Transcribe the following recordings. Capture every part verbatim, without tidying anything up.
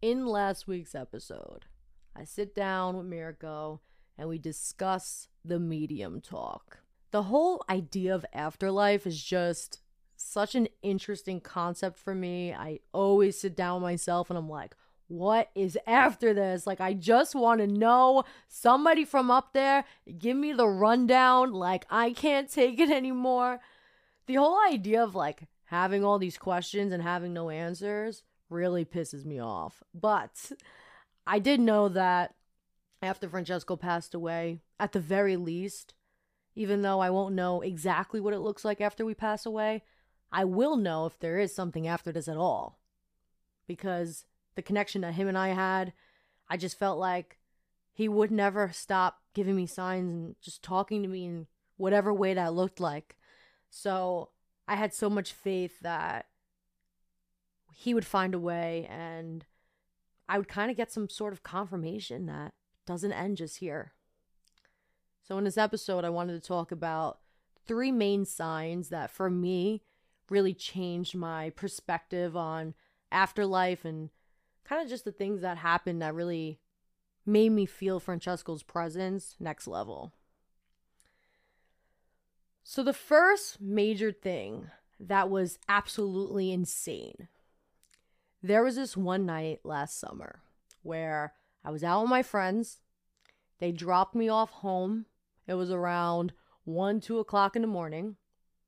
In last week's episode, I sit down with Mirko and we discuss the medium talk. The whole idea of afterlife is just such an interesting concept for me. I always sit down with myself and I'm like, what is after this? Like, I just want to know. Somebody from up there, give me the rundown. Like, I can't take it anymore. The whole idea of like having all these questions and having no answers really pisses me off. But I did know that after Francesco passed away, at the very least, even though I won't know exactly what it looks like after we pass away, I will know if there is something after this at all. Because the connection that him and I had, I just felt like he would never stop giving me signs and just talking to me in whatever way that looked like. So I had so much faith that he would find a way and I would kind of get some sort of confirmation that it doesn't end just here. So in this episode, I wanted to talk about three main signs that for me really changed my perspective on afterlife and kind of just the things that happened that really made me feel Francesco's presence next level. So the first major thing that was absolutely insane. There was this one night last summer where I was out with my friends. They dropped me off home. It was around one, two o'clock in the morning.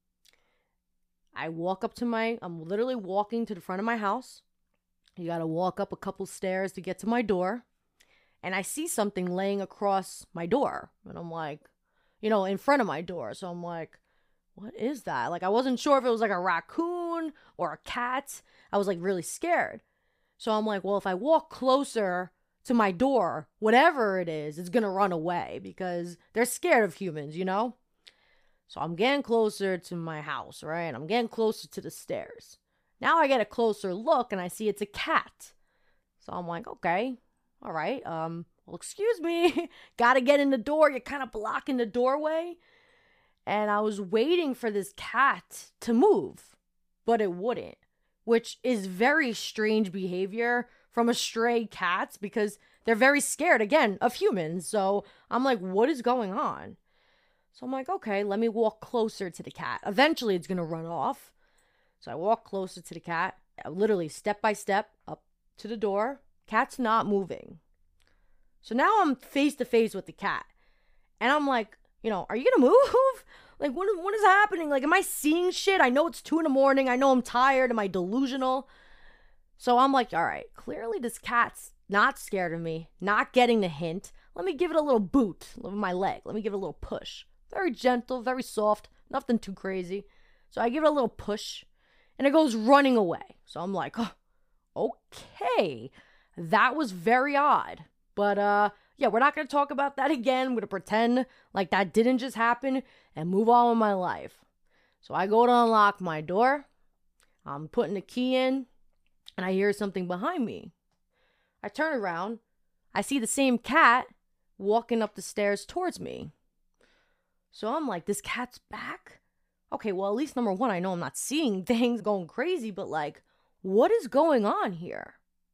I walk up to my, I'm literally walking to the front of my house. You got to walk up a couple stairs to get to my door. And I see something laying across my door. And I'm like, you know, in front of my door. So I'm like, what is that? Like, I wasn't sure if it was like a raccoon or a cat. I was like really scared. So I'm like, well, if I walk closer to my door, whatever it is, it's going to run away because they're scared of humans, you know? So I'm getting closer to my house, right? I'm getting closer to the stairs. Now I get a closer look and I see it's a cat. So I'm like, okay, all right. Um, well, excuse me. Got to get in the door. You're kind of blocking the doorway. And I was waiting for this cat to move, but it wouldn't, which is very strange behavior from a stray cat because they're very scared, again, of humans. So I'm like, what is going on? So I'm like, okay, let me walk closer to the cat. Eventually, it's going to run off. So I walk closer to the cat, literally step by step up to the door. Cat's not moving. So now I'm face to face with the cat. And I'm like, you know, are you going to move? Like, what, what is happening? Like, am I seeing shit? I know it's two in the morning. I know I'm tired. Am I delusional? So I'm like, all right, clearly this cat's not scared of me, not getting the hint. Let me give it a little boot with my leg. Let me give it a little push. Very gentle, very soft, nothing too crazy. So I give it a little push, and it goes running away. So I'm like, oh, okay, that was very odd. But, uh, yeah, we're not going to talk about that again. I'm going to pretend like that didn't just happen and move on with my life. So I go to unlock my door. I'm putting the key in, and I hear something behind me. I turn around. I see the same cat walking up the stairs towards me. So I'm like, this cat's back? Okay, well, at least number one, I know I'm not seeing things going crazy, but like, what is going on here?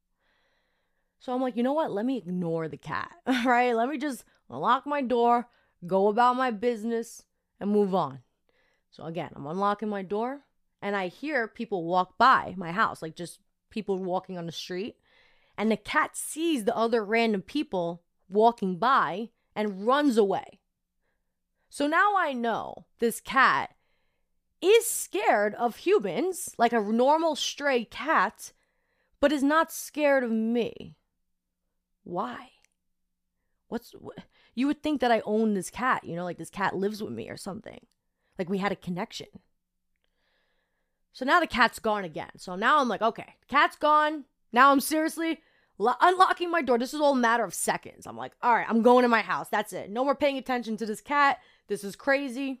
So I'm like, you know what? Let me ignore the cat, right? Let me just unlock my door, go about my business, and move on. So again, I'm unlocking my door, and I hear people walk by my house, like just people walking on the street. And the cat sees the other random people walking by and runs away. So now I know this cat is scared of humans, like a normal stray cat, but is not scared of me. Why? What's what? You would think that I own this cat, you know, like this cat lives with me or something. Like we had a connection. So now the cat's gone again. So now I'm like, okay, the cat's gone. Now I'm seriously lo- unlocking my door. This is all a matter of seconds. I'm like, all right, I'm going to my house. That's it. No more paying attention to this cat. This is crazy.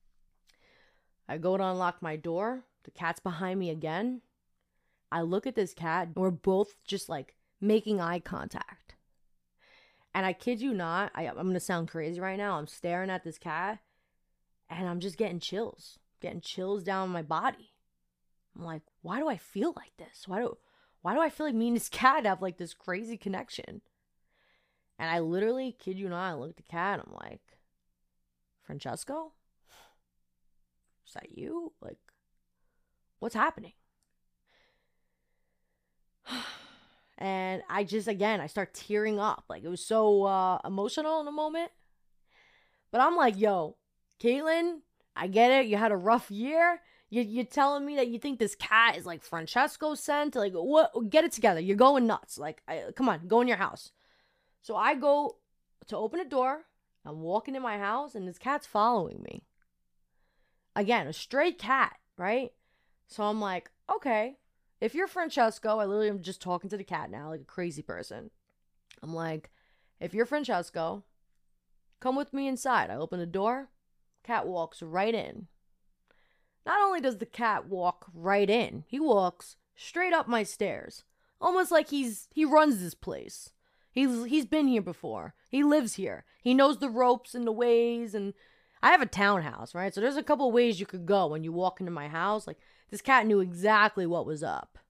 I go to unlock my door. The cat's behind me again. I look at this cat. And we're both just like making eye contact. And I kid you not, I, I'm going to sound crazy right now. I'm staring at this cat and I'm just getting chills. Getting chills down my body. I'm like, why do I feel like this? Why do why do I feel like me and this cat have like this crazy connection? And I literally, kid you not, I looked at the cat and I'm like, Francesco? Is that you? Like, what's happening? And I just, again, I start tearing up. Like, it was so uh, emotional in the moment. But I'm like, yo, Caitlin, I get it. You had a rough year. You, you're telling me that you think this cat is like Francesco sent? Like, what? Get it together. You're going nuts. Like, I, come on, go in your house. So I go to open a door. I'm walking in my house, and this cat's following me. Again, a stray cat, right? So I'm like, okay. If you're Francesco, I literally am just talking to the cat now like a crazy person. I'm like, if you're Francesco, come with me inside. I open the door. Cat walks right in. Not only does the cat walk right in, he walks straight up my stairs. Almost like he's he runs this place. He's he's been here before. He lives here. He knows the ropes and the ways. And I have a townhouse, right? So there's a couple ways you could go when you walk into my house. Like, this cat knew exactly what was up.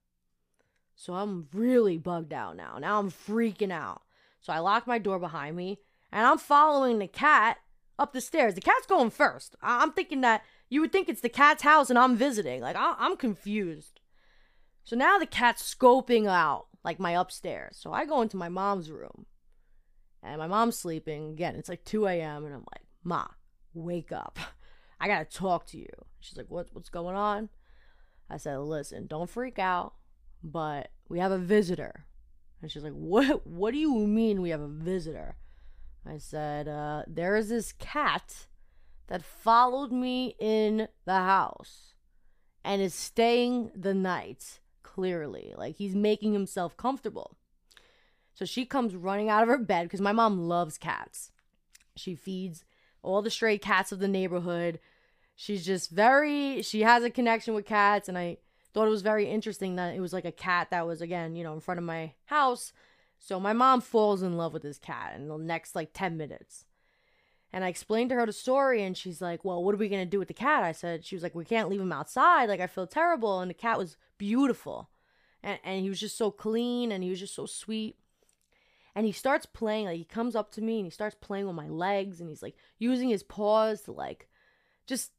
So I'm really bugged out now. Now I'm freaking out. So I lock my door behind me, and I'm following the cat up the stairs. The cat's going first. I'm thinking that you would think it's the cat's house and I'm visiting. Like, I'm confused. So now the cat's scoping out, like, my upstairs. So I go into my mom's room, and my mom's sleeping. Again, it's like two a.m., and I'm like, Ma, wake up. I gotta talk to you. She's like, what, what's going on? I said, listen, don't freak out, but we have a visitor. And she's like, what, what do you mean we have a visitor? I said, uh, there is this cat that followed me in the house and is staying the night, clearly. Like, he's making himself comfortable. So she comes running out of her bed, because my mom loves cats. She feeds all the stray cats of the neighborhood. She's just very, she has a connection with cats, and I thought it was very interesting that it was like a cat that was, again, you know, in front of my house. So my mom falls in love with this cat in the next, like, ten minutes. And I explained to her the story, and she's like, well, what are we going to do with the cat? I said, she was like, we can't leave him outside. Like, I feel terrible. And the cat was beautiful. And, and he was just so clean, and he was just so sweet. And he starts playing, like, he comes up to me, and he starts playing with my legs, and he's, like, using his paws to, like, just,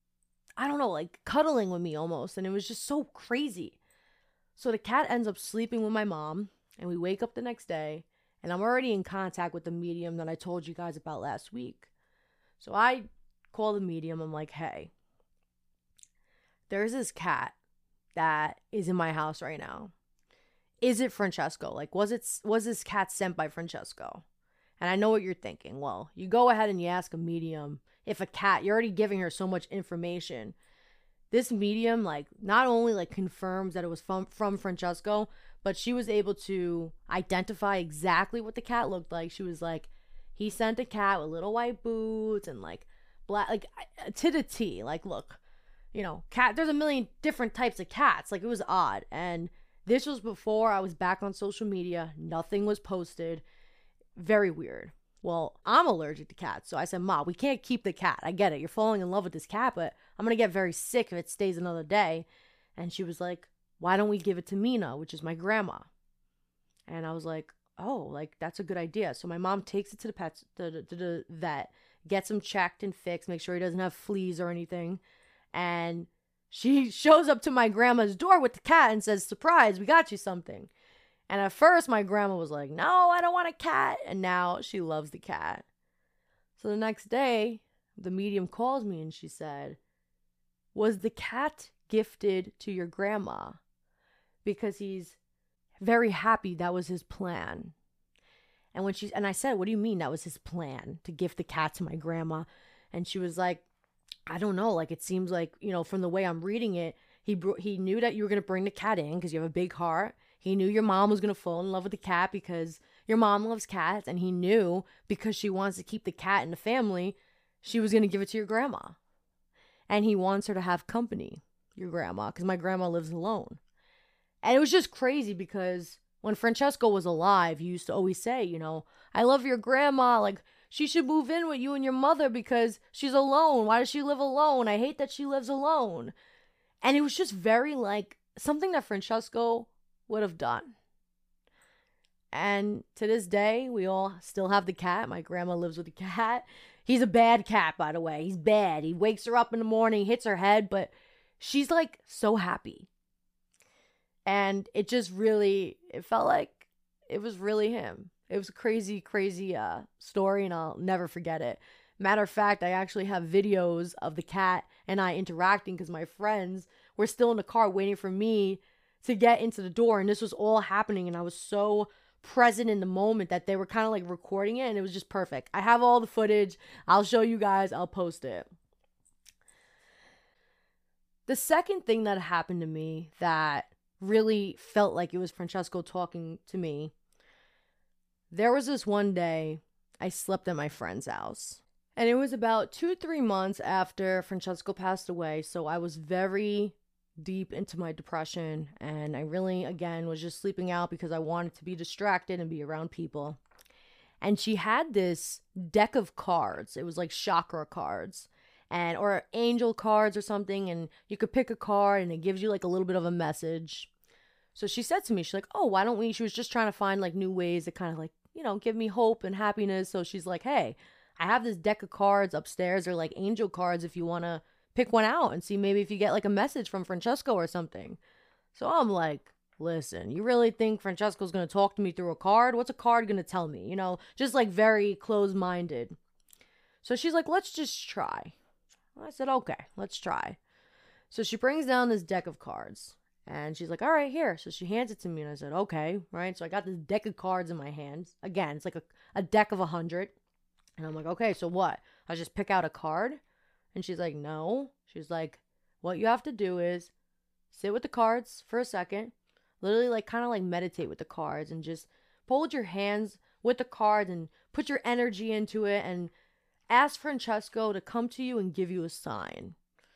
I don't know, like, cuddling with me almost. And it was just so crazy. So the cat ends up sleeping with my mom, and we wake up the next day, and I'm already in contact with the medium that I told you guys about last week. So I call the medium. I'm like, hey, there's this cat that is in my house right now. Is it Francesco? Like, was it was this cat sent by Francesco? And I know what you're thinking. Well, you go ahead and you ask a medium if a cat, you're already giving her so much information. This medium, like, not only, like, confirms that it was from, from Francesco, but she was able to identify exactly what the cat looked like. She was like, he sent a cat with little white boots and, like, black, like, to the T. Like, look, you know, cat, there's a million different types of cats. Like, it was odd. And this was before I was back on social media. Nothing was posted. Very weird. Well, I'm allergic to cats. So I said, Ma, we can't keep the cat. I get it. You're falling in love with this cat, but I'm going to get very sick if it stays another day. And she was like, why don't we give it to Mina, which is my grandma? And I was like, oh, like, that's a good idea. So my mom takes it to the pet, to the, to the vet, gets him checked and fixed, make sure he doesn't have fleas or anything. And she shows up to my grandma's door with the cat and says, surprise, we got you something. And at first, my grandma was like, no, I don't want a cat. And now she loves the cat. So the next day, the medium calls me and she said, was the cat gifted to your grandma? Because he's very happy that was his plan. And when she, and I said, what do you mean that was his plan, to gift the cat to my grandma? And she was like, I don't know. Like, it seems like, you know, from the way I'm reading it, he br- he knew that you were going to bring the cat in because you have a big heart. He knew your mom was going to fall in love with the cat because your mom loves cats. And he knew because she wants to keep the cat in the family, she was going to give it to your grandma. And he wants her to have company, your grandma, because my grandma lives alone. And it was just crazy because when Francesco was alive, he used to always say, you know, I love your grandma. Like, she should move in with you and your mother because she's alone. Why does she live alone? I hate that she lives alone. And it was just very, like, something that Francesco would have done. And to this day, we all still have the cat. My grandma lives with the cat. He's a bad cat, by the way. He's bad. He wakes her up in the morning, hits her head, but she's like so happy. And it just really, it felt like it was really him. It was a crazy, crazy uh, story, and I'll never forget it. Matter of fact, I actually have videos of the cat and I interacting because my friends were still in the car waiting for me to get into the door. And this was all happening, and I was so present in the moment that they were kind of like recording it, and it was just perfect. I have all the footage. I'll show you guys. I'll post it. The second thing that happened to me that really felt like it was Francesco talking to me, there was this one day I slept at my friend's house, and it was about two, three months after Francesco passed away. So I was very deep into my depression, and I really, again, was just sleeping out because I wanted to be distracted and be around people. And she had this deck of cards. It was like chakra cards, and or angel cards or something, and you could pick a card and it gives you like a little bit of a message. So she said to me, she's like, oh, why don't we, she was just trying to find like new ways to kind of like, you know, give me hope and happiness. So she's like, hey, I have this deck of cards upstairs. They're like angel cards if you want to pick one out and see maybe if you get like a message from Francesco or something. So I'm like, listen, you really think Francesco's going to talk to me through a card? What's a card going to tell me? You know, just like very closed-minded. So she's like, let's just try. I said, okay, let's try. So she brings down this deck of cards and she's like, all right, here. So she hands it to me and I said, okay, right? So I got this deck of cards in my hands. Again, it's like a, a deck of a hundred. And I'm like, okay, so what? I just pick out a card? And she's like, no. She's like, what you have to do is sit with the cards for a second, literally like kind of like meditate with the cards and just hold your hands with the cards and put your energy into it and ask Francesco to come to you and give you a sign.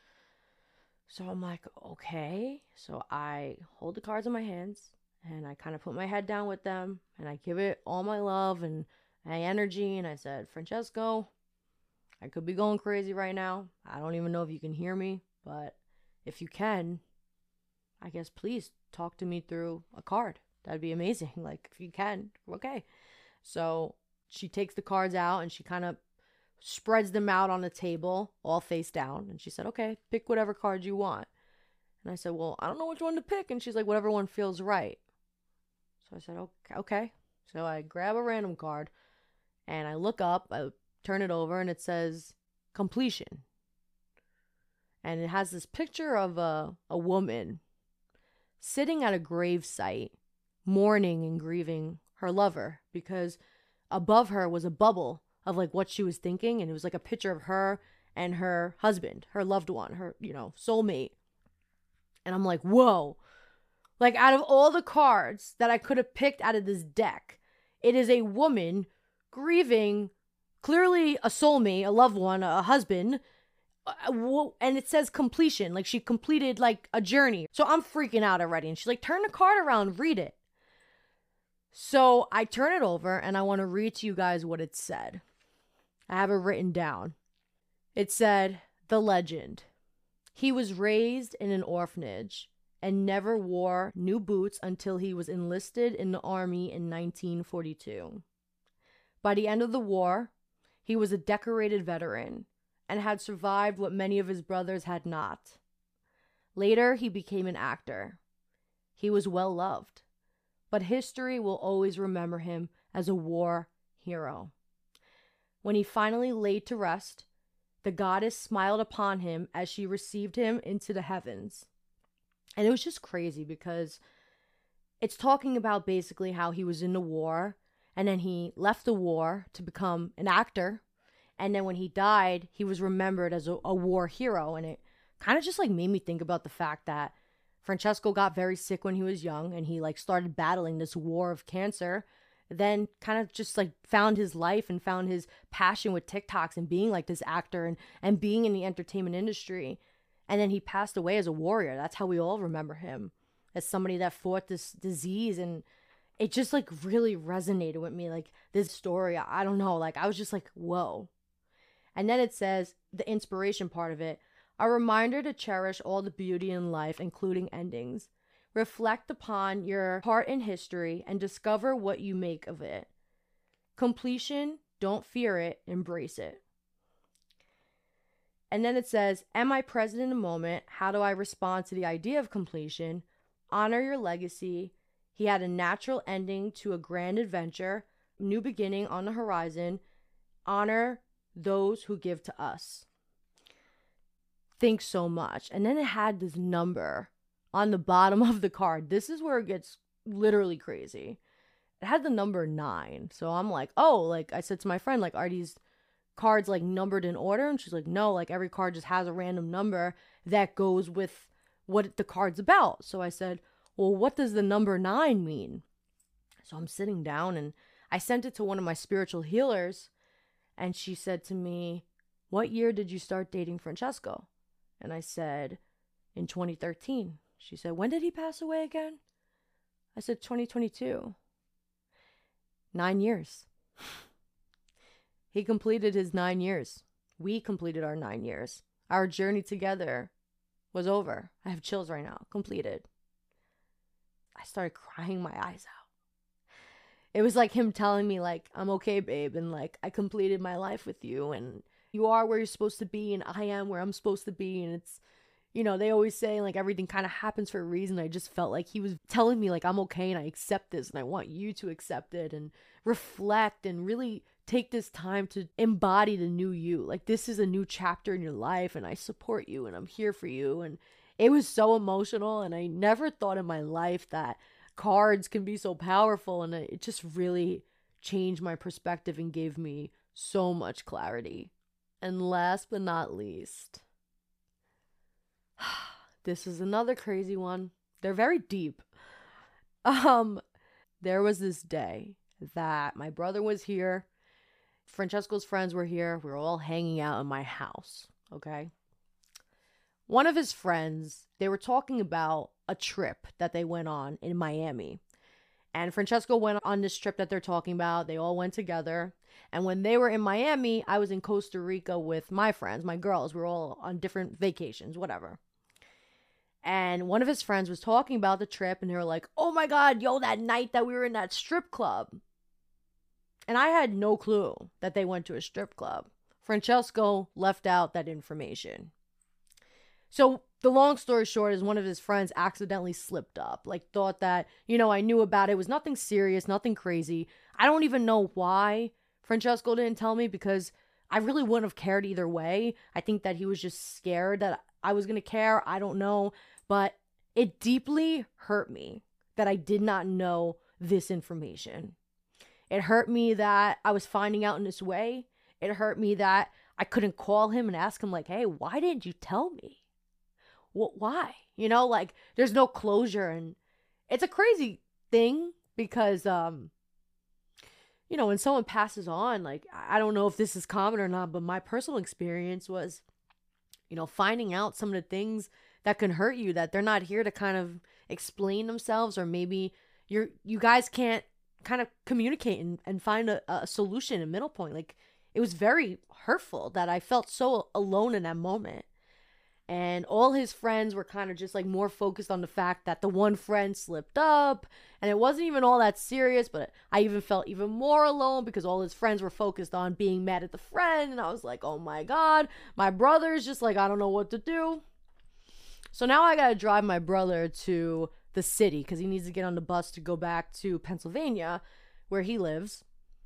So I'm like, okay. So I hold the cards in my hands and I kind of put my head down with them and I give it all my love and my energy. And I said, Francesco, I could be going crazy right now. I don't even know if you can hear me, but if you can, I guess please talk to me through a card. That'd be amazing. Like, if you can, okay. So she takes the cards out and she kind of spreads them out on the table, all face down. And she said, okay, pick whatever card you want. And I said, well, I don't know which one to pick. And she's like, whatever one feels right. So I said, okay, okay. So I grab a random card and I look up, I turn it over, and it says completion. And it has this picture of a, a woman sitting at a grave site, mourning and grieving her lover, because above her was a bubble of like what she was thinking, and it was like a picture of her and her husband, her loved one, her, you know, soulmate. And I'm like, whoa. Like, out of all the cards that I could have picked out of this deck, it is a woman grieving clearly a soulmate, a loved one, a husband, and it says completion, like she completed like a journey. So I'm freaking out already, and she's like, turn the card around, read it. So I turn it over and I want to read to you guys what it said. I have it written down. It said, the legend. He was raised in an orphanage and never wore new boots until he was enlisted in the army in nineteen forty-two. By the end of the war, he was a decorated veteran and had survived what many of his brothers had not. Later, he became an actor. He was well loved, but history will always remember him as a war hero. When he finally laid to rest, the goddess smiled upon him as she received him into the heavens. And it was just crazy because it's talking about basically how he was in the war, and then he left the war to become an actor. And then when he died, he was remembered as a, a war hero. And it kind of just like made me think about the fact that Francesco got very sick when he was young, and he like started battling this war of cancer. Then kind of just like found his life and found his passion with TikToks and being like this actor and, and being in the entertainment industry. And then he passed away as a warrior. That's how we all remember him, as somebody that fought this disease. And it just like really resonated with me. Like this story, I don't know, like I was just like, whoa. And then it says, the inspiration part of it, a reminder to cherish all the beauty in life, including endings. Reflect upon your part in history and discover what you make of it. Completion, don't fear it, embrace it. And then it says, am I present in the moment? How do I respond to the idea of completion? Honor your legacy. He had a natural ending to a grand adventure, new beginning on the horizon. Honor those who give to us. Think so much. And then it had this number on the bottom of the card. This is where it gets literally crazy. It had the number nine. So I'm like, oh, like I said to my friend, like, are these cards like numbered in order? And she's like, no, like every card just has a random number that goes with what the card's about. So I said, well, what does the number nine mean? So I'm sitting down and I sent it to one of my spiritual healers, and she said to me, what year did you start dating Francesco? And I said, in twenty thirteen. She said, when did he pass away again? I said, twenty twenty-two. Nine years. He completed his nine years. We completed our nine years. Our journey together was over. I have chills right now. Completed. I started crying my eyes out. It was like him telling me, like, I'm okay, babe. And like, I completed my life with you. And you are where you're supposed to be. And I am where I'm supposed to be. And it's, you know, they always say like everything kind of happens for a reason. I just felt like he was telling me like, I'm okay and I accept this and I want you to accept it and reflect and really take this time to embody the new you. Like, this is a new chapter in your life and I support you and I'm here for you. And it was so emotional, and I never thought in my life that cards can be so powerful, and it just really changed my perspective and gave me so much clarity. And last but not least, this is another crazy one. They're very deep. Um, there was this day that my brother was here. Francesco's friends were here. We were all hanging out in my house, okay? One of his friends, they were talking about a trip that they went on in Miami. And Francesco went on this trip that they're talking about. They all went together. And when they were in Miami, I was in Costa Rica with my friends, my girls. We were all on different vacations, whatever. And one of his friends was talking about the trip, and they were like, oh my God, yo, that night that we were in that strip club. And I had no clue that they went to a strip club. Francesco left out that information. So the long story short is one of his friends accidentally slipped up, like thought that, you know, I knew about it. It was nothing serious, nothing crazy. I don't even know why Francesco didn't tell me, because I really wouldn't have cared either way. I think that he was just scared that I was going to care. I don't know. But it deeply hurt me that I did not know this information. It hurt me that I was finding out in this way. It hurt me that I couldn't call him and ask him like, hey, why didn't you tell me? Well, why? You know, like there's no closure, and it's a crazy thing because, um, you know, when someone passes on, like, I don't know if this is common or not, but my personal experience was, you know, finding out some of the things that can hurt you, that they're not here to kind of explain themselves, or maybe you're, you guys can't kind of communicate and, and find a, a solution, a middle point. Like, it was very hurtful that I felt so alone in that moment. And all his friends were kind of just like more focused on the fact that the one friend slipped up, and it wasn't even all that serious, but I even felt even more alone because all his friends were focused on being mad at the friend. And I was like, oh my God, my brother's just like, I don't know what to do. So now I got to drive my brother to the city because he needs to get on the bus to go back to Pennsylvania where he lives.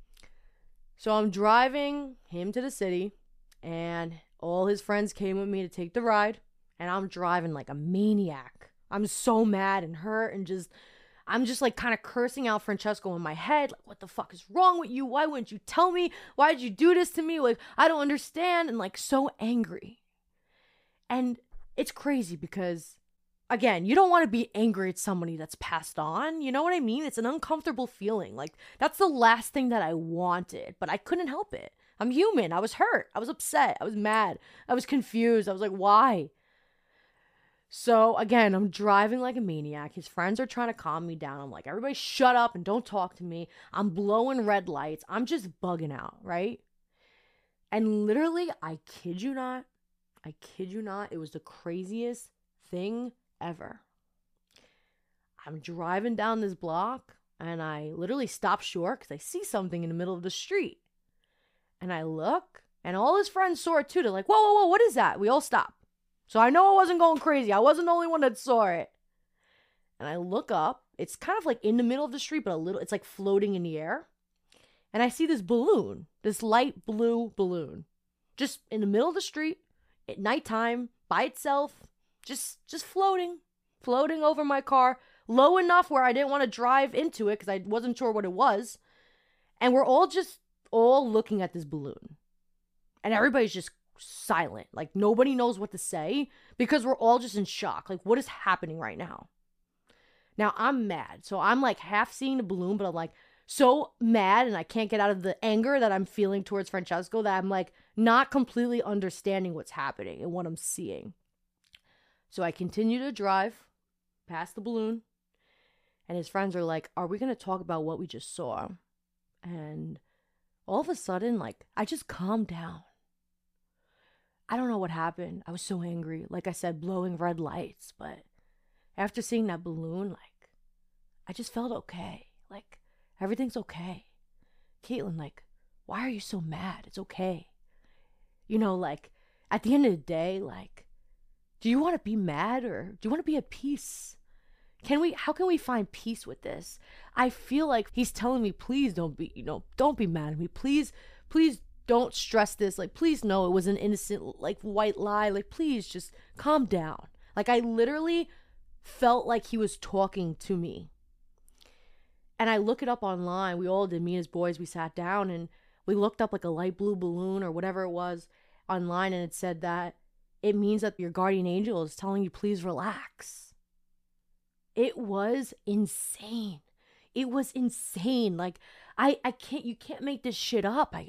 So I'm driving him to the city, and all his friends came with me to take the ride, and I'm driving like a maniac. I'm so mad and hurt, and just, I'm just like kind of cursing out Francesco in my head. Like, what the fuck is wrong with you? Why wouldn't you tell me? Why did you do this to me? Like, I don't understand. And like so angry. And it's crazy because, again, you don't want to be angry at somebody that's passed on. You know what I mean? It's an uncomfortable feeling. Like, that's the last thing that I wanted, but I couldn't help it. I'm human. I was hurt. I was upset. I was mad. I was confused. I was like, why? So again, I'm driving like a maniac. His friends are trying to calm me down. I'm like, everybody shut up and don't talk to me. I'm blowing red lights. I'm just bugging out, right? And literally, I kid you not, I kid you not, it was the craziest thing ever. I'm driving down this block and I literally stop short because I see something in the middle of the street. And I look, and all his friends saw it too. They're like, whoa, whoa, whoa, what is that? We all stop. So I know I wasn't going crazy. I wasn't the only one that saw it. And I look up. It's kind of like in the middle of the street, but a little, it's like floating in the air. And I see this balloon, this light blue balloon, just in the middle of the street at nighttime by itself, just, just floating, floating over my car, low enough where I didn't want to drive into it because I wasn't sure what it was. And we're all just all looking at this balloon. And everybody's just silent. Like, nobody knows what to say because we're all just in shock. Like, what is happening right now? Now, I'm mad. So I'm like half seeing the balloon, but I'm like so mad and I can't get out of the anger that I'm feeling towards Francesco that I'm like not completely understanding what's happening and what I'm seeing. So I continue to drive past the balloon. And his friends are like, are we going to talk about what we just saw? And all of a sudden, like, I just calmed down. I don't know what happened. I was so angry. Like I said, blowing red lights. But after seeing that balloon, like, I just felt okay. Like, everything's okay. Caitlin, like, why are you so mad? It's okay. You know, like, at the end of the day, like, do you want to be mad or do you want to be at peace? Can we, how can we find peace with this? I feel like he's telling me, please don't be, you know, don't be mad at me. Please, please don't stress this. Like, please know it was an innocent, like, white lie. Like, please just calm down. Like, I literally felt like he was talking to me. And I look it up online. We all did. Me and his boys, we sat down and we looked up like a light blue balloon or whatever it was online. And it said that it means that your guardian angel is telling you, please relax. It was insane. It was insane. Like, I, I can't, you can't make this shit up. I,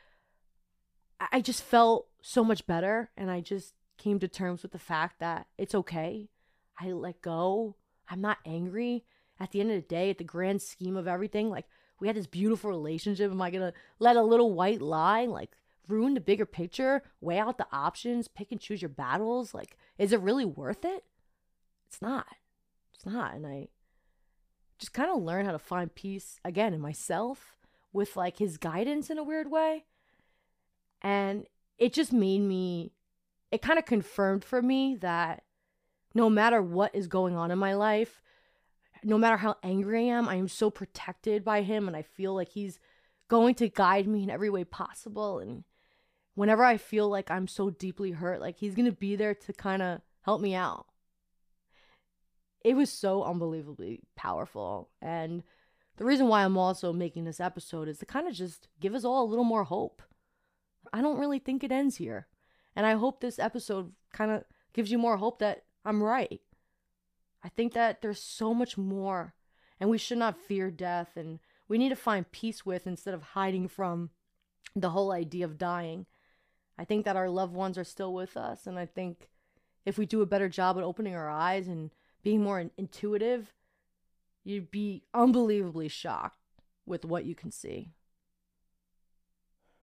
I just felt so much better. And I just came to terms with the fact that it's okay. I let go. I'm not angry. At the end of the day, at the grand scheme of everything, like, we had this beautiful relationship. Am I going to let a little white lie, like, ruin the bigger picture? Weigh out the options, pick and choose your battles? Like, is it really worth it? It's not. It's not. And I just kind of learned how to find peace, again, in myself with, like, his guidance in a weird way. And it just made me, it kind of confirmed for me that no matter what is going on in my life, no matter how angry I am, I am so protected by him. And I feel like he's going to guide me in every way possible. And whenever I feel like I'm so deeply hurt, like, he's going to be there to kind of help me out. It was so unbelievably powerful. And the reason why I'm also making this episode is to kind of just give us all a little more hope. I don't really think it ends here. And I hope this episode kind of gives you more hope that I'm right. I think that there's so much more, and we should not fear death, and we need to find peace with instead of hiding from the whole idea of dying. I think that our loved ones are still with us, and I think if we do a better job at opening our eyes and being more intuitive, you'd be unbelievably shocked with what you can see.